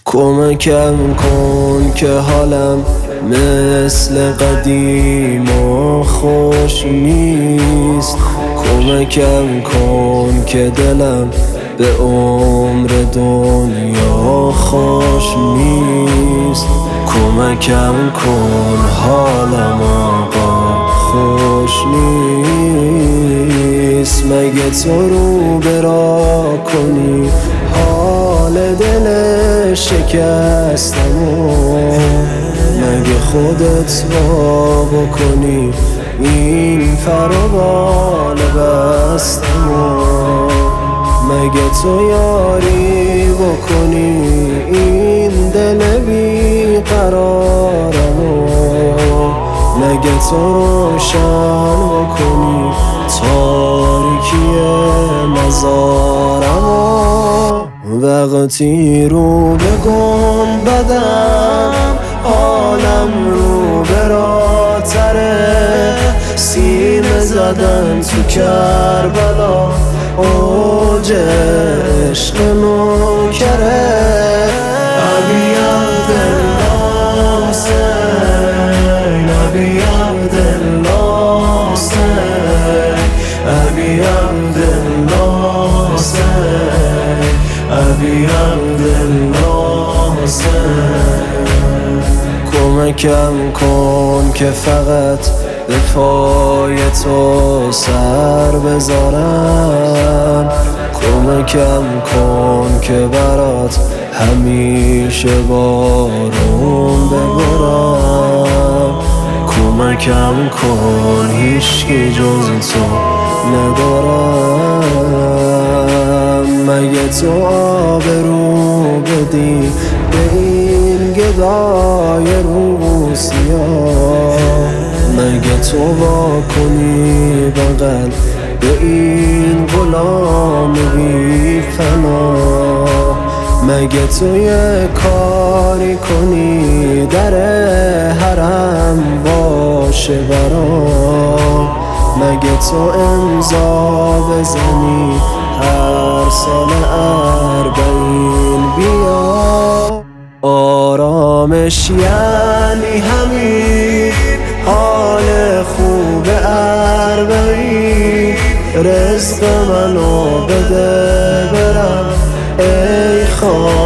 کمکم کن که حالم مثل قدیم و خوش نیست. کمکم کن که دلم به عمر دنیا خوش نیست. کمکم کن حالم آقا خوش نیست. مگه تو رو برا کنی حال دل شکستمو؟ مگه خودت وا بکنی این فروال بستمو؟ مگه تو یاری بکنی این دل بی قرارمو؟ مگه تو روشن بکنی تاریکی مزارمو؟ وقتی رو به گنبدم حالم رو براتره، سینه زدن تو کربلا اوج عشق نوکره. ابی عبدالله حسین، ابی عبدالله حسین، ابی عبدالله حسین، ابی عبدالله حسین. کمکم کن که فقط به پای تو سر بذارم. کمکم کن که برات همیشه بارون ببرم. کمکم کن هیچکی جز تو ندارم. مگه تو آبرو بدی به این گدای روسیا؟ مگه تو واکنی بغل به این غلام بی فنا؟ مگه تو یه کاری کنی در حرم باشه برام؟ مگه تو امضا بزنی هر سال 40 بیا؟ آرامش یعنی همین حال خوب 40. رزق منو بده برم ای خدا.